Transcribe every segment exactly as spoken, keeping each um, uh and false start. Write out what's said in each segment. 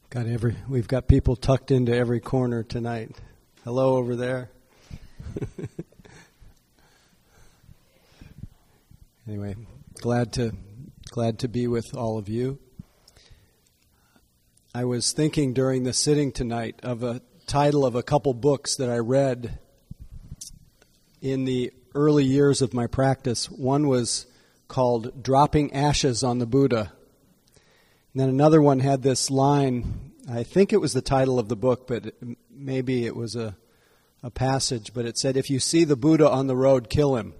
Got every. We've got people tucked into every corner tonight. Hello over there. Anyway, glad to glad to be with all of you. I was thinking during the sitting tonight of a title of a couple books that I read in the early years of my practice. One was called Dropping Ashes on the Buddha. And then another one had this line, I think it was the title of the book, but maybe it was a, a passage, but it said, if you see the Buddha on the road, kill him.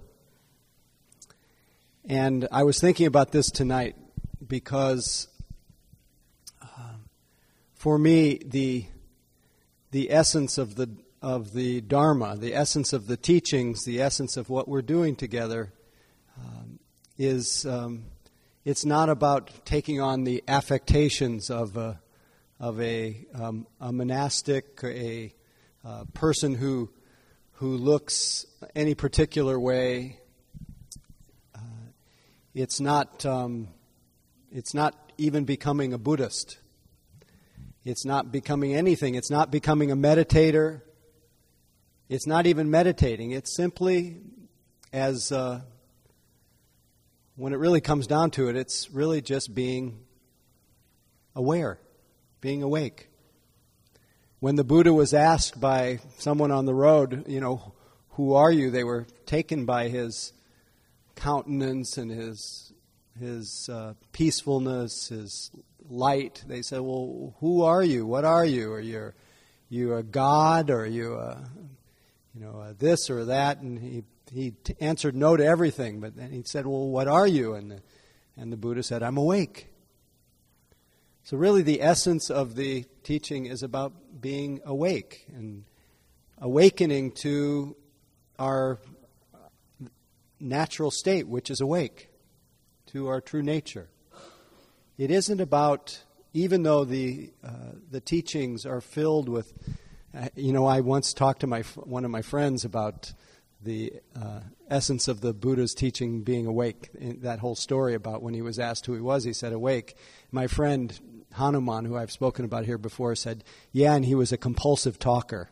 And I was thinking about this tonight because uh, for me, the the essence of the of the Dharma, the essence of the teachings, the essence of what we're doing together um, is... Um, It's not about taking on the affectations of a, of a, um, a monastic, a uh, person who who looks any particular way. Uh, it's not um, it's not even becoming a Buddhist. It's not becoming anything. It's not becoming a meditator. It's not even meditating. It's simply as uh, when it really comes down to it, it's really just being aware, being awake. When the Buddha was asked by someone on the road, you know, who are you? They were taken by his countenance and his his uh, peacefulness, his light. They said, well, who are you? What are you? Are you, you a god? Or are you a, you know, a this or that? And he He t- answered no to everything, but then he said, well, what are you? And the, and the Buddha said, I'm awake. So really the essence of the teaching is about being awake and awakening to our natural state, which is awake, to our true nature. It isn't about, even though the uh, the teachings are filled with, uh, you know, I once talked to my one of my friends about the uh, essence of the Buddha's teaching being awake. In that whole story about when he was asked who he was, he said awake. My friend Hanuman, who I've spoken about here before, said, yeah, and he was a compulsive talker.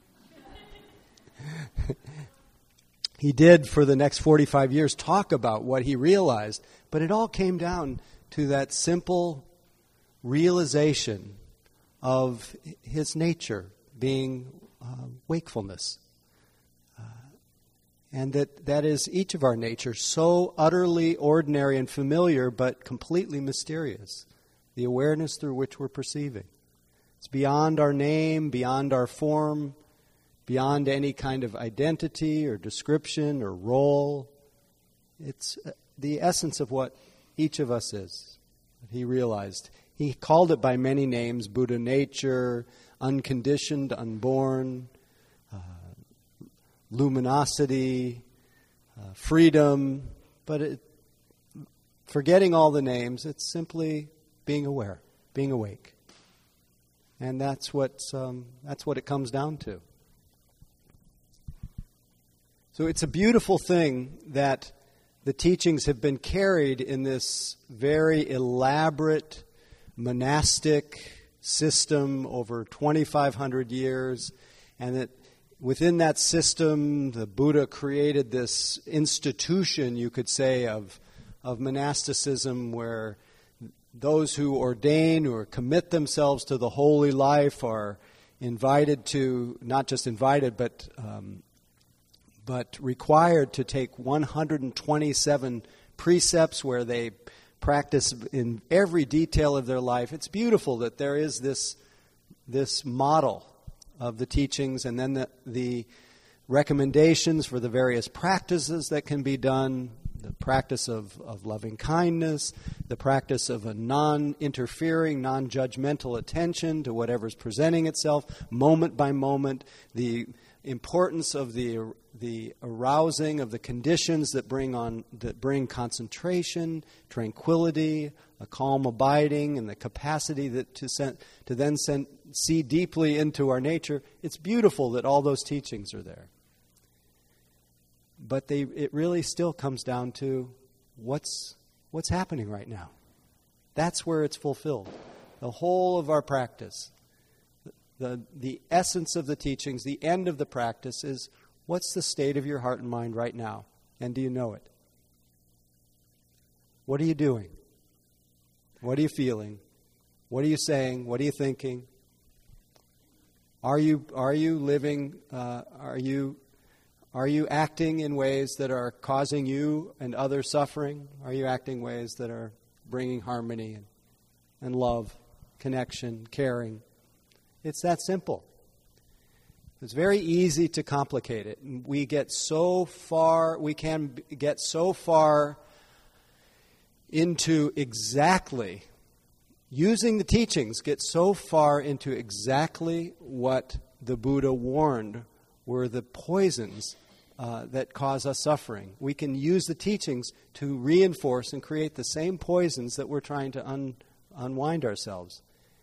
He did for the next forty-five years talk about what he realized, but it all came down to that simple realization of his nature being uh, wakefulness. And that, that is each of our natures, so utterly ordinary and familiar, but completely mysterious. The awareness through which we're perceiving. It's beyond our name, beyond our form, beyond any kind of identity or description or role. It's the essence of what each of us is, that he realized. He called it by many names: Buddha nature, unconditioned, unborn, luminosity, uh, freedom, but it, forgetting all the names, it's simply being aware, being awake. And that's what, um, that's what it comes down to. So it's a beautiful thing that the teachings have been carried in this very elaborate monastic system over twenty-five hundred years, and that within that system, the Buddha created this institution, you could say, of, of monasticism where those who ordain or commit themselves to the holy life are invited to, not just invited, but um, but required to take one hundred twenty-seven precepts where they practice in every detail of their life. It's beautiful that there is this this model of the teachings, and then the, the recommendations for the various practices that can be done, the practice of, of loving kindness, the practice of a non-interfering, non-judgmental attention to whatever's presenting itself, moment by moment, the importance of the the arousing of the conditions that bring on that bring concentration, tranquility, a calm abiding, and the capacity that to send, to then send, see deeply into our nature. It's beautiful that all those teachings are there. But they it really still comes down to what's what's happening right now. That's where it's fulfilled. the whole of our practice, the, the essence of the teachings, the end of the practice is, what's the state of your heart and mind right now? And do you know it? What are you doing? What are you feeling? What are you saying? What are you thinking? Are you are you living? Uh, are you are you acting in ways that are causing you and others suffering? Are you acting ways that are bringing harmony and, and love, connection, caring? It's that simple. It's very easy to complicate it. We get so far. We can get so far into exactly. Using the teachings, get so far into exactly what the Buddha warned were the poisons uh, that cause us suffering. We can use the teachings to reinforce and create the same poisons that we're trying to un- unwind ourselves.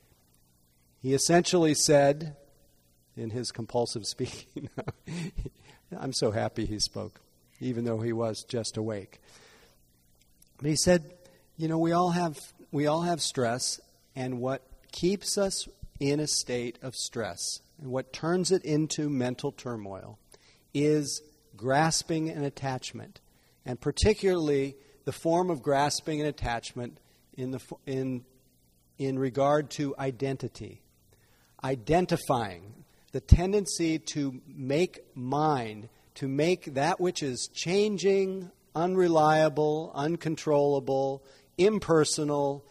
He essentially said, in his compulsive speaking, I'm so happy he spoke, even though he was just awake. But he said, you know, we all have... We all have stress, and what keeps us in a state of stress, and what turns it into mental turmoil, is grasping and attachment, and particularly the form of grasping and attachment in the in in regard to identity, identifying the tendency to make mine, to make that which is changing, unreliable, uncontrollable, impersonal,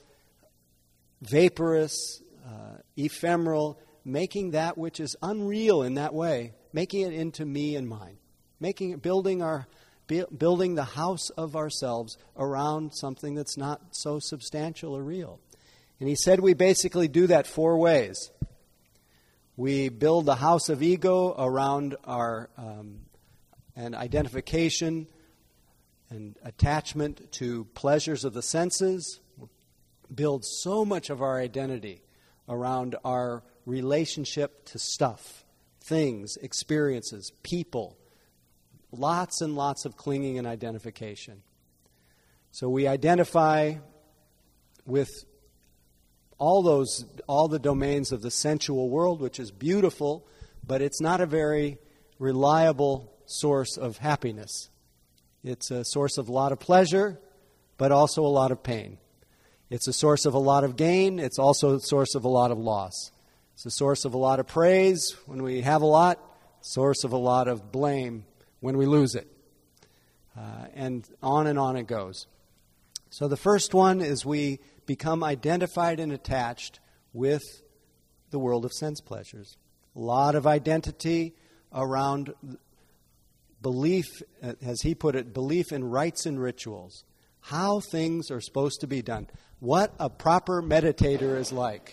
vaporous, uh, ephemeral, making that which is unreal in that way, making it into me and mine, making it, building our, building the house of ourselves around something that's not so substantial or real. And he said we basically do that four ways. We build the house of ego around our um, an identification and attachment to pleasures of the senses, build so much of our identity around our relationship to stuff, things, experiences, people, lots and lots of clinging and identification. So we identify with all those, all the domains of the sensual world, which is beautiful, but it's not a very reliable source of happiness. It's a source of a lot of pleasure, but also a lot of pain. It's a source of a lot of gain. It's also a source of a lot of loss. It's a source of a lot of praise when we have a lot, source of a lot of blame when we lose it. Uh, and on and on it goes. So the first one is we become identified and attached with the world of sense pleasures. A lot of identity around belief, as he put it, belief in rites and rituals, how things are supposed to be done, what a proper meditator is like.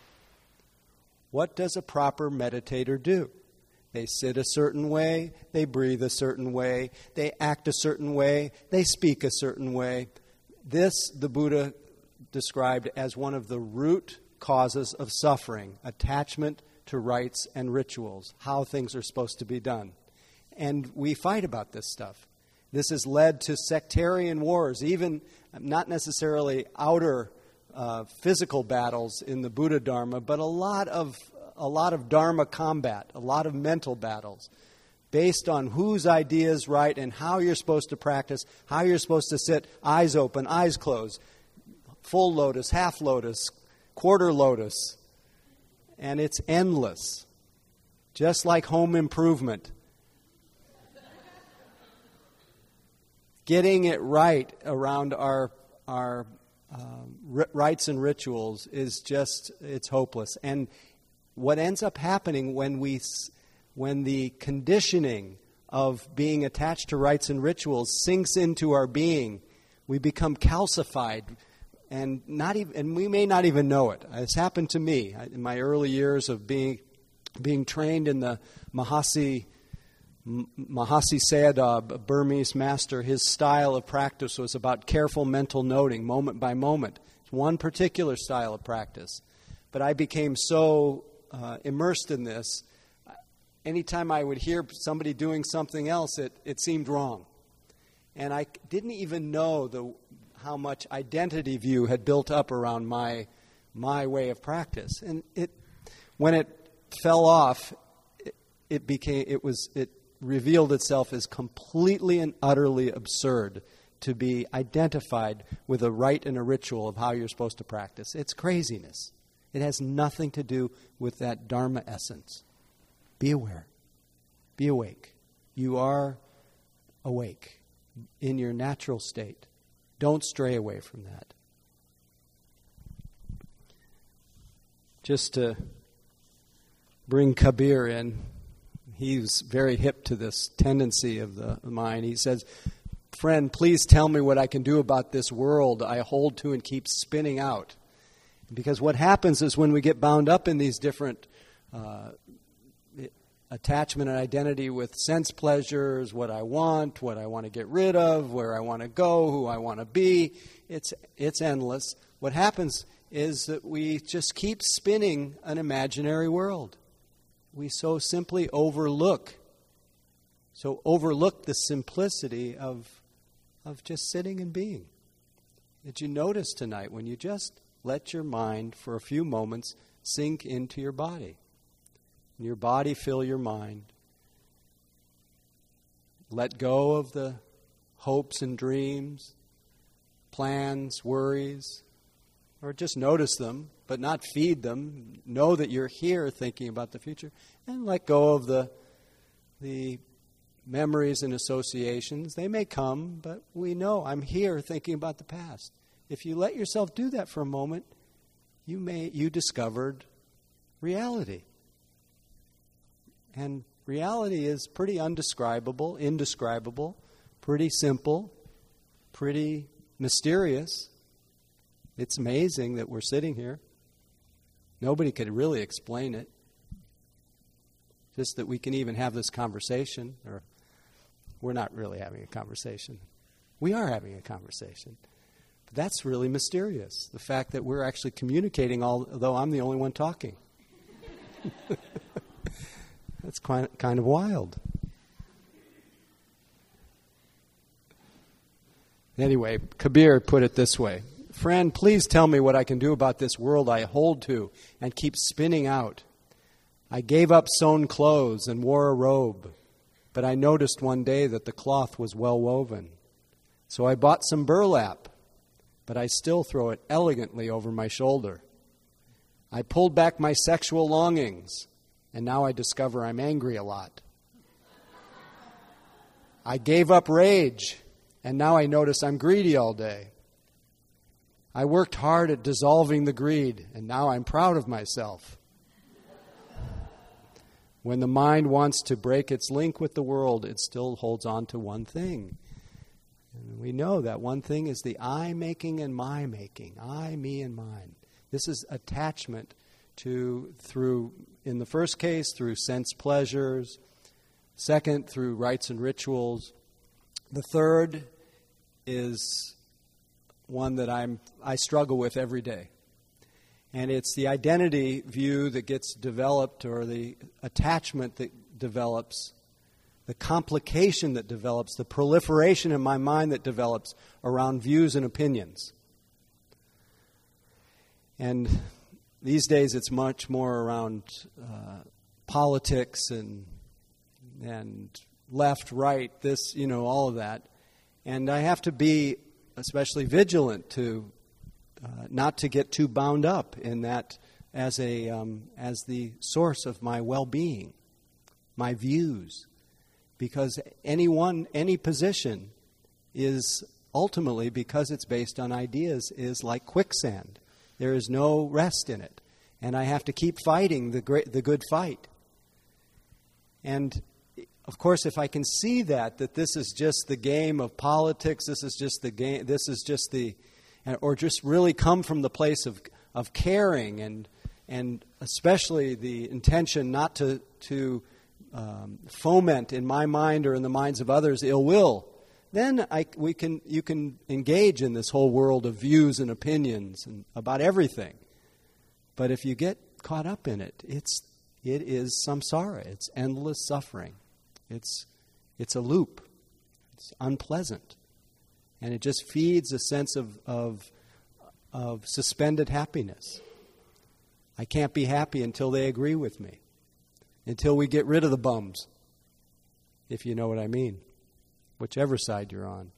What does a proper meditator do? They sit a certain way, they breathe a certain way, they act a certain way, they speak a certain way. This, the Buddha described as one of the root causes of suffering, attachment to rites and rituals, how things are supposed to be done. And we fight about this stuff. This has led to sectarian wars, even not necessarily outer uh, physical battles in the Buddha Dharma, but a lot of a lot of Dharma combat, a lot of mental battles, based on whose idea is right and how you're supposed to practice, how you're supposed to sit, eyes open, eyes closed, full lotus, half lotus, quarter lotus, and it's endless, just like home improvement. Getting it right around our our um, r- rites and rituals is just, it's hopeless. And what ends up happening when we, when the conditioning of being attached to rites and rituals sinks into our being, we become calcified, and not even, and we may not even know it. It's happened to me in my early years of being being trained in the Mahasi. Mahasi Sayadaw, a Burmese master, his style of practice was about careful mental noting, moment by moment. It's one particular style of practice. But I became so uh, immersed in this, anytime I would hear somebody doing something else, it, it seemed wrong. And I didn't even know the how much identity view had built up around my my way of practice. And it, when it fell off, it, it became, it was, it revealed itself as completely and utterly absurd to be identified with a rite and a ritual of how you're supposed to practice. It's craziness. It has nothing to do with that Dharma essence. Be aware. Be awake. You are awake in your natural state. Don't stray away from that. Just to bring Kabir in, he's very hip to this tendency of the mind. He says, "Friend, please tell me what I can do about this world I hold to and keep spinning out." Because what happens is when we get bound up in these different uh, attachment and identity with sense pleasures, what I want, what I want to get rid of, where I want to go, who I want to be, it's it's endless. What happens is that we just keep spinning an imaginary world. We so simply overlook, so overlook the simplicity of of just sitting and being. Did you notice tonight when you just let your mind for a few moments sink into your body? Your body fill your mind. Let go of the hopes and dreams, plans, worries, or just notice them, but not feed them. Know that you're here thinking about the future, and let go of the the memories and associations. They may come, but we know I'm here thinking about the past. If you let yourself do that for a moment, you may you discovered reality. And reality is pretty undescribable, indescribable, pretty simple, pretty mysterious. It's amazing that we're sitting here. Nobody could really explain it. Just that we can even have this conversation, or we're not really having a conversation. We are having a conversation. But that's really mysterious, the fact that we're actually communicating, although I'm the only one talking. That's quite, kind of wild. Anyway, Kabir put it this way: "Friend, please tell me what I can do about this world I hold to and keep spinning out. I gave up sewn clothes and wore a robe, but I noticed one day that the cloth was well woven. So I bought some burlap, but I still throw it elegantly over my shoulder. I pulled back my sexual longings, and now I discover I'm angry a lot. I gave up rage, and now I notice I'm greedy all day. I worked hard at dissolving the greed, and now I'm proud of myself. When the mind wants to break its link with the world, it still holds on to one thing. And we know that one thing is the I-making and my-making. I, me, and mine. This is attachment to, through, in the first case, through sense pleasures. Second, through rites and rituals. The third is one that I'm I struggle with every day. And it's the identity view that gets developed, or the attachment that develops, the complication that develops, the proliferation in my mind that develops around views and opinions. And these days it's much more around uh, politics and and left, right, this, you know, all of that. And I have to be especially vigilant to uh, not to get too bound up in that as a um, as the source of my well-being, my views, because any one any position is ultimately, because it's based on ideas, is like quicksand. There is no rest in it, and I have to keep fighting the great the good fight. And of course, if I can see that that this is just the game of politics, this is just the game, this is just the, or just really come from the place of of caring and and especially the intention not to to um, foment in my mind or in the minds of others ill will, then I we can you can engage in this whole world of views and opinions and about everything. But if you get caught up in it, it's it is samsara. It's endless suffering. It's it's a loop. It's unpleasant, and it just feeds a sense of of of suspended happiness. I can't be happy until they agree with me, until we get rid of the bums, if you know what I mean, whichever side you're on.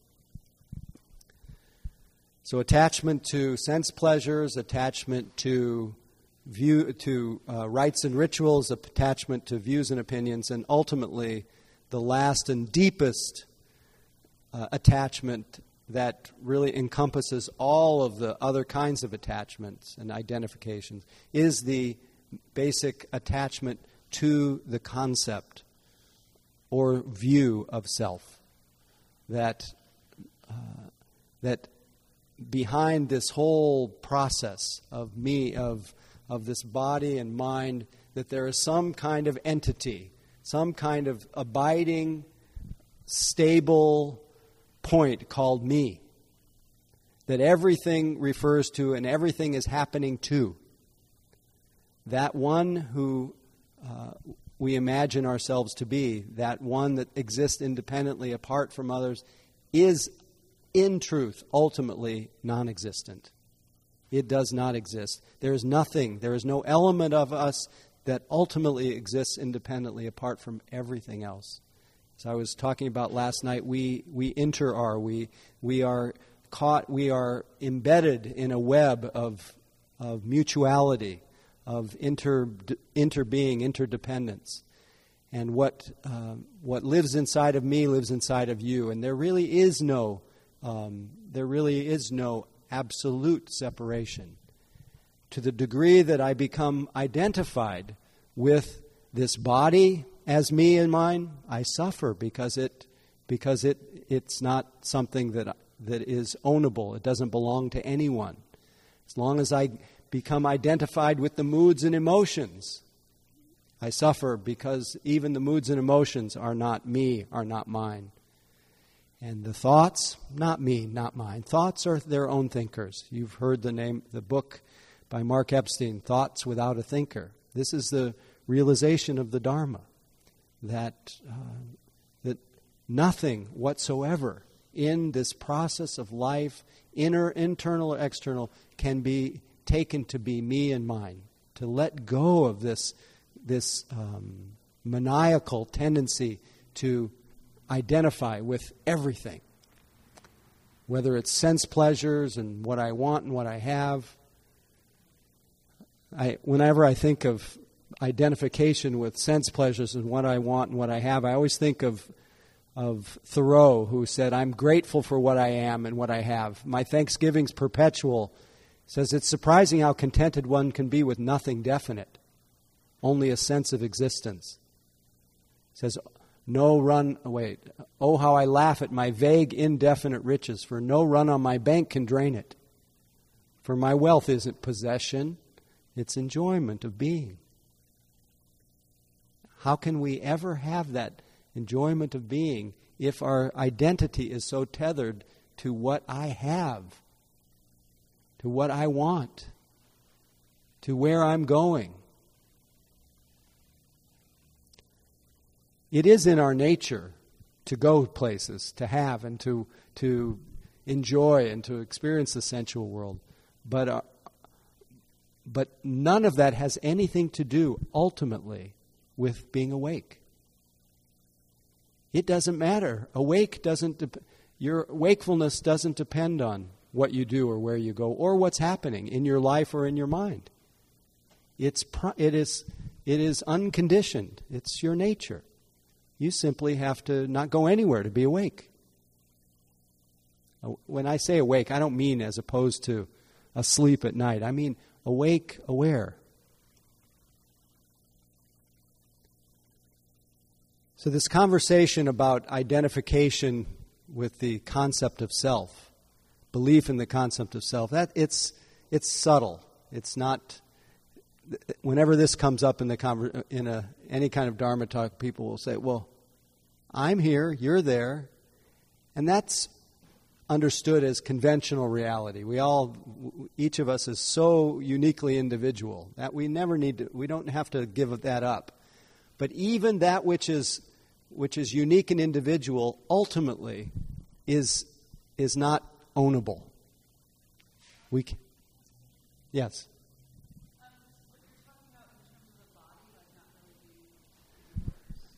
So attachment to sense pleasures, attachment to view to uh, rites and rituals, attachment to views and opinions, and ultimately the last and deepest uh, attachment that really encompasses all of the other kinds of attachments and identifications is the basic attachment to the concept or view of self. That uh, that behind this whole process of me, of of this body and mind, that there is some kind of entity, some kind of abiding, stable point called me, that everything refers to and everything is happening to. That one who uh, we imagine ourselves to be, that one that exists independently apart from others, is in truth ultimately non-existent. It does not exist. There is nothing, there is no element of us that ultimately exists independently apart from everything else. As I was talking about last night, we we inter are, we we are caught, we are embedded in a web of of mutuality, of inter interbeing, interdependence. And what uh, what lives inside of me lives inside of you. And there really is no um, there really is no absolute separation. To the degree that I become identified with this body as me and mine, I suffer because it because it it's not something that that is ownable. It doesn't belong to anyone. As long as I become identified with the moods and emotions, I suffer because even the moods and emotions are not me, are not mine. And the thoughts, not me, not mine. Thoughts are their own thinkers. You've heard the name, the book by Mark Epstein, Thoughts Without a Thinker. This is the realization of the Dharma, that uh, that nothing whatsoever in this process of life, inner, internal or external, can be taken to be me and mine. To let go of this this um, maniacal tendency to identify with everything, whether it's sense pleasures and what I want and what I have. I, whenever I think of identification with sense pleasures and what I want and what I have, I always think of of Thoreau, who said, "I'm grateful for what I am and what I have. My thanksgiving's perpetual." He says, "It's surprising how contented one can be with nothing definite, only a sense of existence." He says, "No run, wait, oh how I laugh at my vague, indefinite riches, for no run on my bank can drain it. For my wealth isn't possession, it's enjoyment of being." How can we ever have that enjoyment of being if our identity is so tethered to what I have, to what I want, to where I'm going? It is in our nature to go places, to have and to to enjoy and to experience the sensual world. But uh, but none of that has anything to do ultimately with being awake. It doesn't matter. Awake doesn't de- your wakefulness doesn't depend on what you do or where you go or what's happening in your life or in your mind. It's pro- it is it is unconditioned. It's your nature. You simply have to not go anywhere to be awake. When I say awake, I don't mean as opposed to asleep at night. I mean awake, aware. So this conversation about identification with the concept of self, belief in the concept of self, that it's it's subtle. It's not. Whenever this comes up in the conver- in a any kind of Dharma talk, people will say, "Well, I'm here, you're there," and that's understood as conventional reality. We all, each of us, is so uniquely individual that we never need to. We don't have to give that up. But even that which is which is unique and individual ultimately is is not ownable. We can, yes.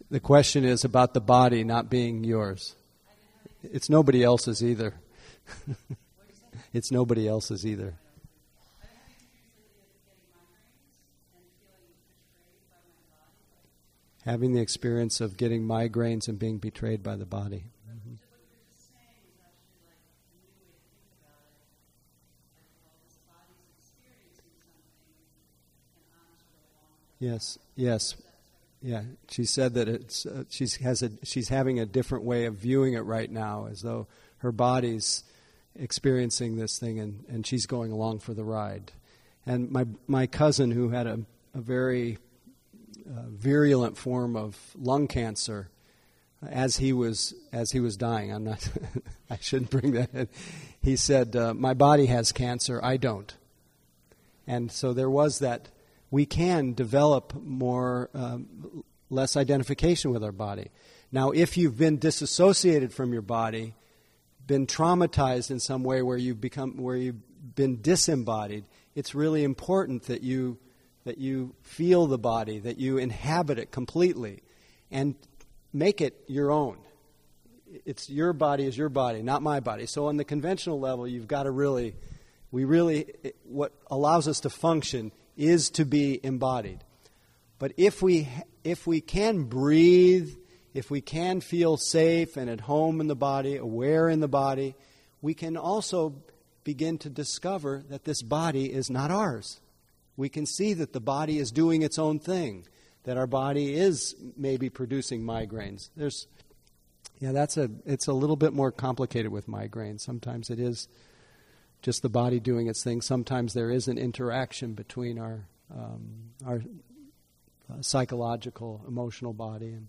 the question is about the body not being yours. It's nobody else's either. It's nobody else's either. Having the experience of getting migraines and being betrayed by the body. Mm-hmm. Yes, yes. Yeah, she said that it's uh, she's has a she's having a different way of viewing it right now, as though her body's experiencing this thing, and, and she's going along for the ride. And my my cousin, who had a, a very uh, virulent form of lung cancer, as he was as he was dying, I'm not I shouldn't bring that in. He said, uh, "My body has cancer, I don't." And so there was that. We can develop more, um, less identification with our body. Now, if you've been disassociated from your body, been traumatized in some way where you've become, where you've been disembodied, it's really important that you that you feel the body, that you inhabit it completely, and make it your own. It's your body is your body, not my body. So on the conventional level, you've got to really, we really, what allows us to function is to be embodied. But if we if we can breathe, if we can feel safe and at home in the body, aware in the body, we can also begin to discover that this body is not ours. We can see that the body is doing its own thing, that our body is maybe producing migraines. There's yeah, that's a it's a little bit more complicated with migraines. Sometimes it is just the body doing its thing. Sometimes there is an interaction between our um, our uh, psychological, emotional body. And,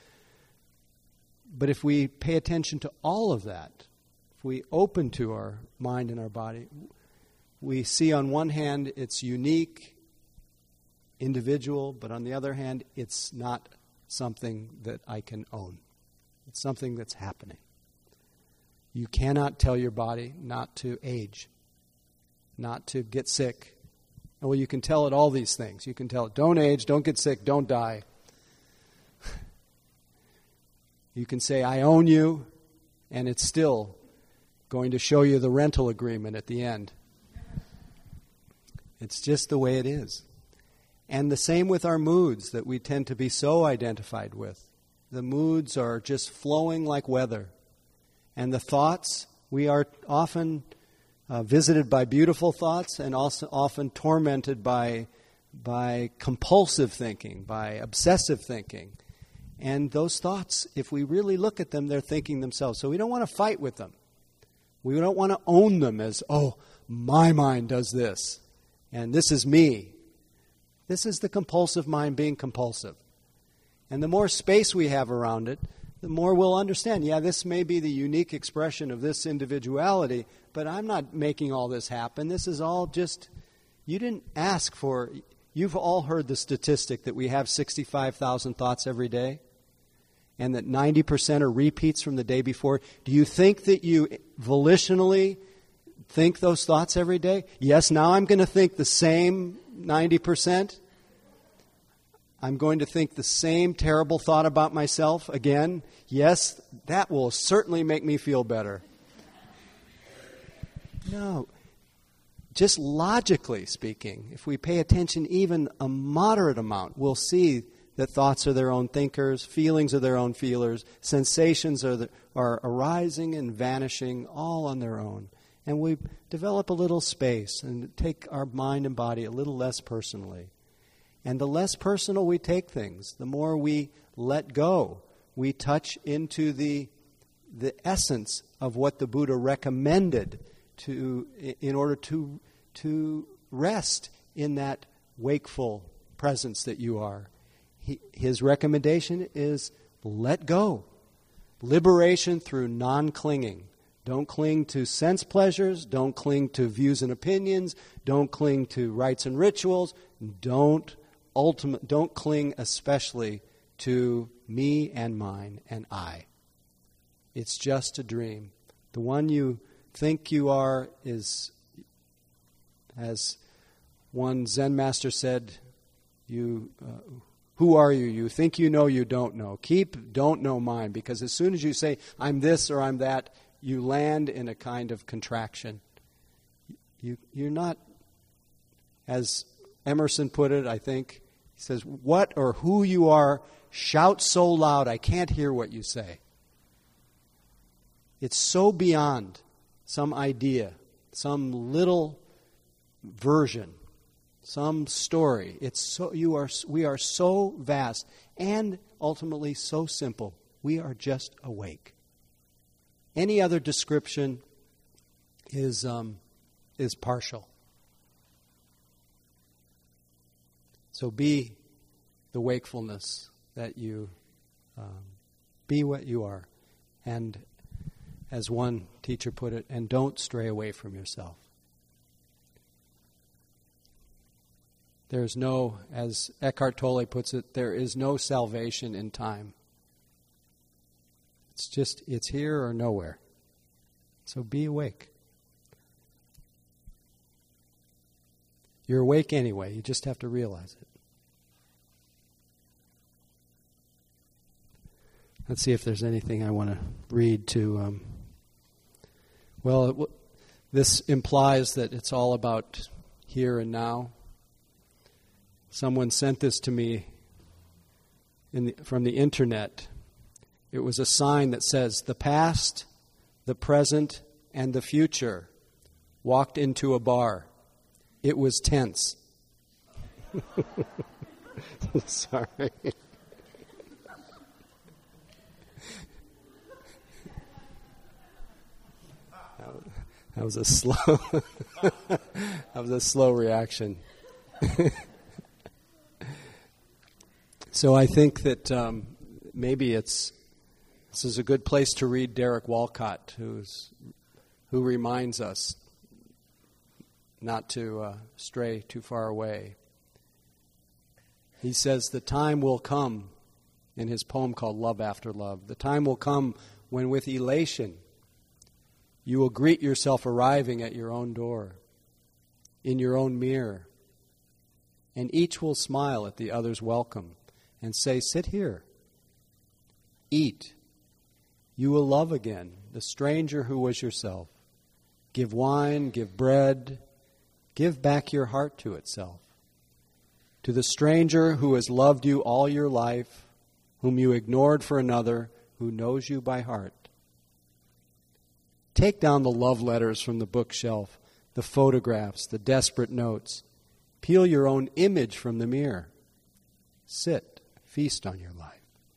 but if we pay attention to all of that, if we open to our mind and our body, we see on one hand it's unique, individual, but on the other hand it's not something that I can own. It's something that's happening. You cannot tell your body not to age, not to get sick. Well, you can tell it all these things. You can tell it, don't age, don't get sick, don't die. You can say, I own you, and it's still going to show you the rental agreement at the end. It's just the way it is. And the same with our moods that we tend to be so identified with. The moods are just flowing like weather. And the thoughts, we are often uh, visited by beautiful thoughts and also often tormented by, by compulsive thinking, by obsessive thinking. And those thoughts, if we really look at them, they're thinking themselves. So we don't want to fight with them. We don't want to own them as, oh, my mind does this, and this is me. This is the compulsive mind being compulsive. And the more space we have around it, the more we'll understand, yeah, this may be the unique expression of this individuality, but I'm not making all this happen. This is all just, you didn't ask for, you've all heard the statistic that we have sixty-five thousand thoughts every day, and that ninety percent are repeats from the day before. Do you think that you volitionally think those thoughts every day? Yes, now I'm going to think the same ninety percent. I'm going to think the same terrible thought about myself again. Yes, that will certainly make me feel better. No. Just logically speaking, if we pay attention even a moderate amount, we'll see that thoughts are their own thinkers, feelings are their own feelers, sensations are, the, are arising and vanishing all on their own. And we develop a little space and take our mind and body a little less personally. And the less personal we take things, the more we let go. We touch into the the essence of what the Buddha recommended to in order to to rest in that wakeful presence that you are. He, his recommendation is let go. Liberation through non-clinging. Don't cling to sense pleasures. Don't cling to views and opinions. Don't cling to rites and rituals. Don't ultimate. Don't cling especially to me and mine and I. It's just a dream. The one you think you are is, as one Zen master said, you uh, Who are you? You think you know, you don't know. Keep don't know mine, because as soon as you say, I'm this or I'm that, you land in a kind of contraction. You, you're not, as Emerson put it, I think, he says, what or who you are, shout so loud I can't hear what you say. It's so beyond some idea, some little version, some story. It's so you are we are so vast and ultimately so simple. We are just awake. Any other description is um, is partial. So be the wakefulness that you um, be what you are, and as one teacher put it, and don't stray away from yourself. There's no, as Eckhart Tolle puts it, there is no salvation in time. It's just, it's here or nowhere. So be awake. You're awake anyway, you just have to realize it. Let's see if there's anything I want to read to, um, well, it w- this implies that it's all about here and now. Someone sent this to me in the, from the internet. It was a sign that says, the past, the present, and the future walked into a bar. It was tense. Sorry. That was a slow that was a slow reaction. So I think that um, maybe it's this is a good place to read Derek Walcott, who's who reminds us not to uh, stray too far away. He says the time will come, in his poem called Love After Love, the time will come when with elation you will greet yourself arriving at your own door, in your own mirror, and each will smile at the other's welcome and say, sit here, eat. You will love again the stranger who was yourself. Give wine, give bread, give back your heart to itself. To the stranger who has loved you all your life, whom you ignored for another, who knows you by heart. Take down the love letters from the bookshelf, the photographs, the desperate notes. Peel your own image from the mirror. Sit, feast on your life.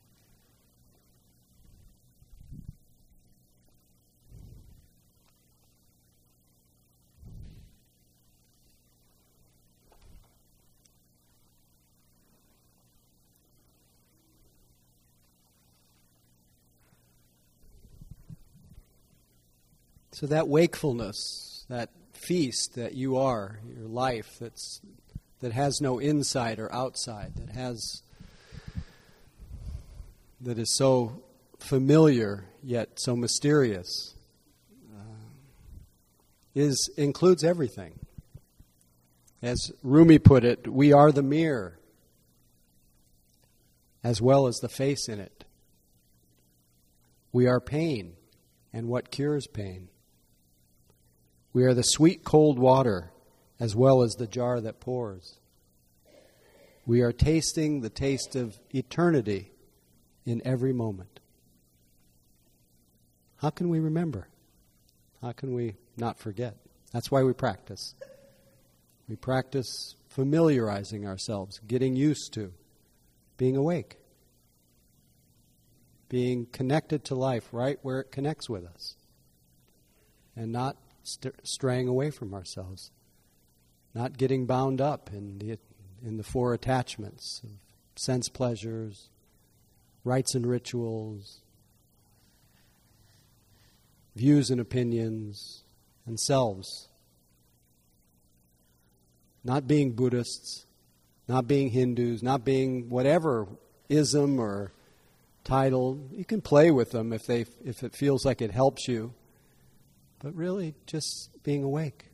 So that wakefulness, that feast that you are, your life that's that has no inside or outside, that has that is so familiar yet so mysterious, uh, is includes everything. As Rumi put it, we are the mirror, as well as the face in it. We are pain, and what cures pain. We are the sweet cold water, as well as the jar that pours. We are tasting the taste of eternity in every moment. How can we remember? How can we not forget? That's why we practice. We practice familiarizing ourselves, getting used to being awake, being connected to life right where it connects with us, and not st- straying away from ourselves, not getting bound up in the in the four attachments of sense pleasures, rites and rituals, views and opinions, and selves. Not being Buddhists, not being Hindus, not being whatever ism or title. You can play with them if they if it feels like it helps you, but really just being awake.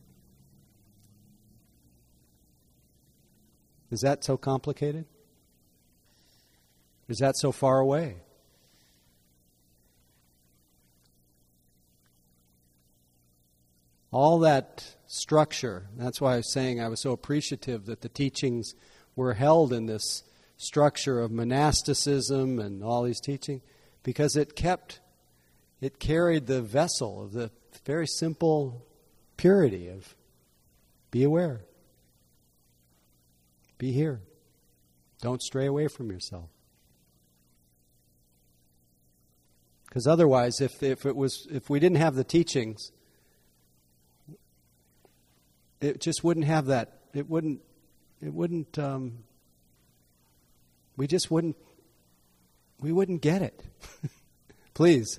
Is that so complicated? Is that so far away? All that structure, that's why I was saying I was so appreciative that the teachings were held in this structure of monasticism and all these teachings, because it kept, it carried the vessel of the very simple purity of be aware, be here, don't stray away from yourself. Because otherwise, if if it was if we didn't have the teachings, it just wouldn't have that. It wouldn't. It wouldn't. Um, we just wouldn't. We wouldn't get it. Please.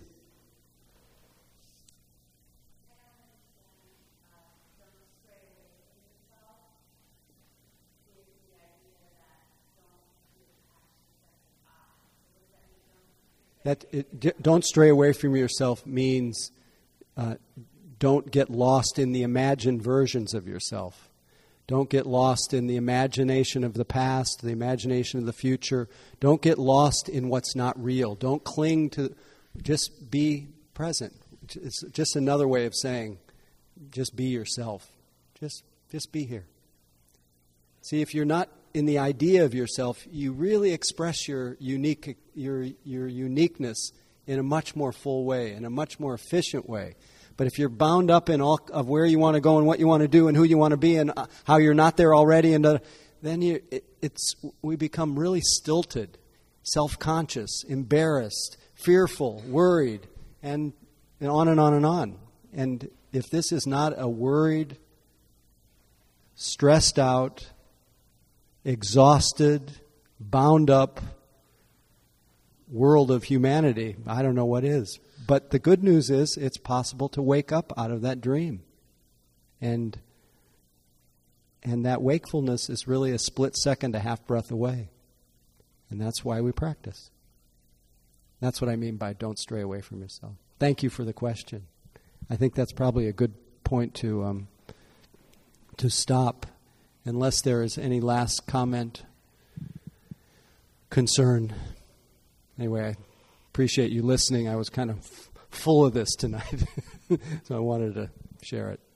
That it, don't stray away from yourself means uh, don't get lost in the imagined versions of yourself. Don't get lost in the imagination of the past, the imagination of the future. Don't get lost in what's not real. Don't cling to, just be present. It's just another way of saying, just be yourself. Just, just be here. See, if you're not in the idea of yourself, you really express your unique your your uniqueness in a much more full way, in a much more efficient way. But if you're bound up in all of where you want to go and what you want to do and who you want to be and how you're not there already, and uh, then you it, it's we become really stilted, self-conscious, embarrassed, fearful, worried, and, and on and on and on. And if this is not a worried, stressed out, exhausted, bound up world of humanity, I don't know what is. But the good news is it's possible to wake up out of that dream. And and that wakefulness is really a split second, a half breath away. And that's why we practice. That's what I mean by don't stray away from yourself. Thank you for the question. I think that's probably a good point to um, to stop. Unless there is any last comment, concern. Anyway, I appreciate you listening. I was kind of f- full of this tonight, so I wanted to share it.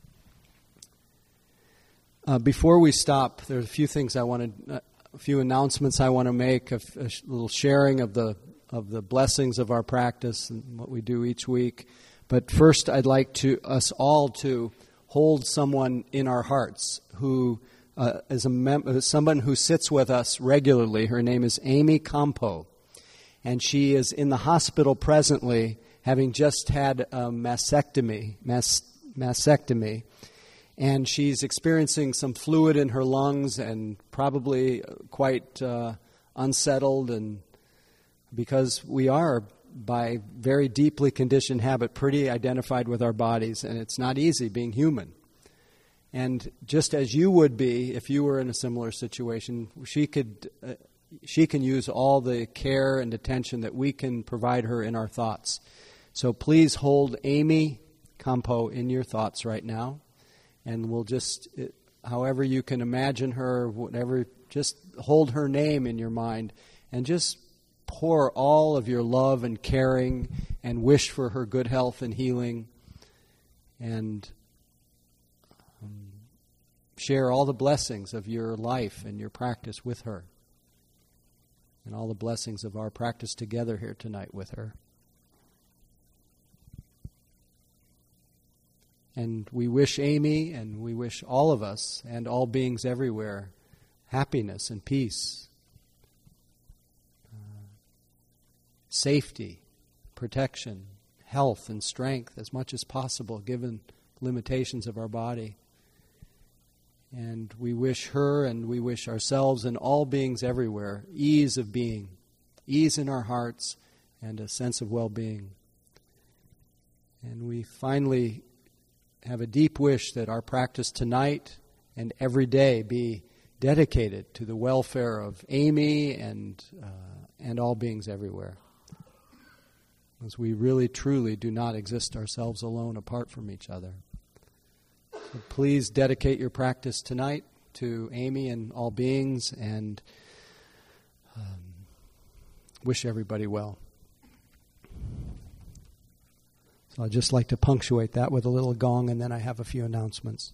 Uh, before we stop, there's a few things I wanted, uh, a few announcements I want to make, a, f- a sh- little sharing of the of the blessings of our practice and what we do each week. But first, I'd like to us all to hold someone in our hearts who uh, is a mem- someone who sits with us regularly. Her name is Amy Campo, and she is in the hospital presently, having just had a mastectomy, mas- mastectomy, and she's experiencing some fluid in her lungs and probably quite uh, unsettled, and because we are, by very deeply conditioned habit, pretty identified with our bodies, and it's not easy being human. And just as you would be if you were in a similar situation, she could, uh, she can use all the care and attention that we can provide her in our thoughts. So please hold Amy Campo in your thoughts right now, and we'll just, it, however you can imagine her, whatever, just hold her name in your mind, and just pour all of your love and caring and wish for her good health and healing, and um, share all the blessings of your life and your practice with her, and all the blessings of our practice together here tonight with her. And we wish Amy, and we wish all of us and all beings everywhere happiness and peace, safety, protection, health, and strength as much as possible, given limitations of our body. And we wish her, and we wish ourselves and all beings everywhere ease of being, ease in our hearts, and a sense of well-being. And we finally have a deep wish that our practice tonight and every day be dedicated to the welfare of Amy and uh, and all beings everywhere, as we really truly do not exist ourselves alone apart from each other. So please dedicate your practice tonight to Amy and all beings, and um, wish everybody well. So I'd just like to punctuate that with a little gong, and then I have a few announcements.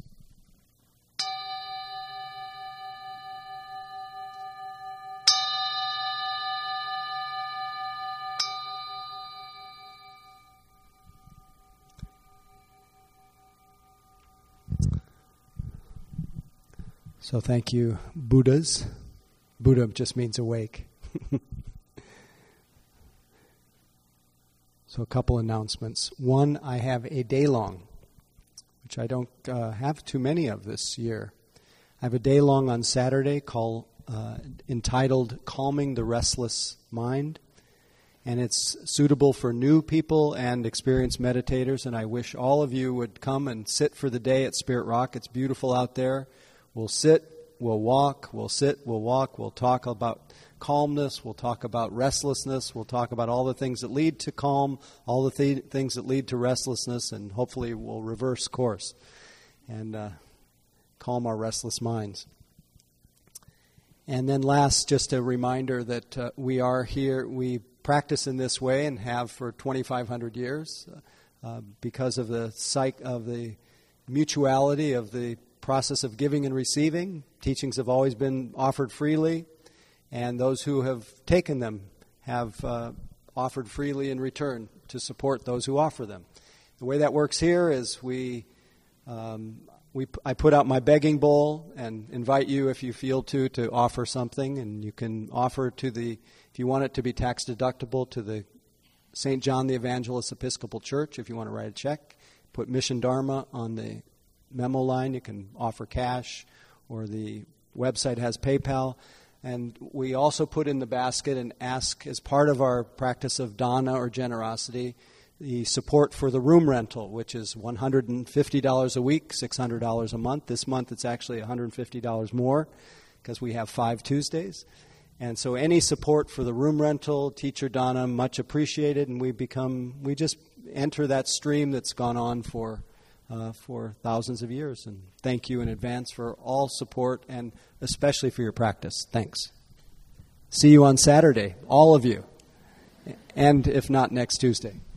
So thank you, Buddhas. Buddha just means awake. So a couple announcements. One, I have a day-long, which I don't uh, have too many of this year. I have a day-long on Saturday called, uh, entitled Calming the Restless Mind. And it's suitable for new people and experienced meditators. And I wish all of you would come and sit for the day at Spirit Rock. It's beautiful out there. We'll sit, we'll walk, we'll sit, we'll walk, we'll talk about calmness, we'll talk about restlessness, we'll talk about all the things that lead to calm, all the th- things that lead to restlessness, and hopefully we'll reverse course and uh, calm our restless minds. And then last, just a reminder that uh, we are here, we practice in this way and have for twenty-five hundred years uh, because of the psych of the mutuality of the process of giving and receiving. Teachings have always been offered freely, and those who have taken them have uh, offered freely in return to support those who offer them. The way that works here is we, um, we I put out my begging bowl and invite you, if you feel to, to offer something, and you can offer to the, if you want it to be tax deductible, to the Saint John the Evangelist Episcopal Church. If you want to write a check, put Mission Dharma on the memo line. You can offer cash, or the website has PayPal. And we also put in the basket and ask, as part of our practice of dana or generosity, the support for the room rental, which is one hundred fifty dollars a week, six hundred dollars a month. This month it's actually one hundred fifty dollars more because we have five Tuesdays. And so any support for the room rental, teacher dana, much appreciated, and we become, we just enter that stream that's gone on for Uh, for thousands of years. And thank you in advance for all support, and especially for your practice. Thanks. See you on Saturday, all of you. And if not, next Tuesday.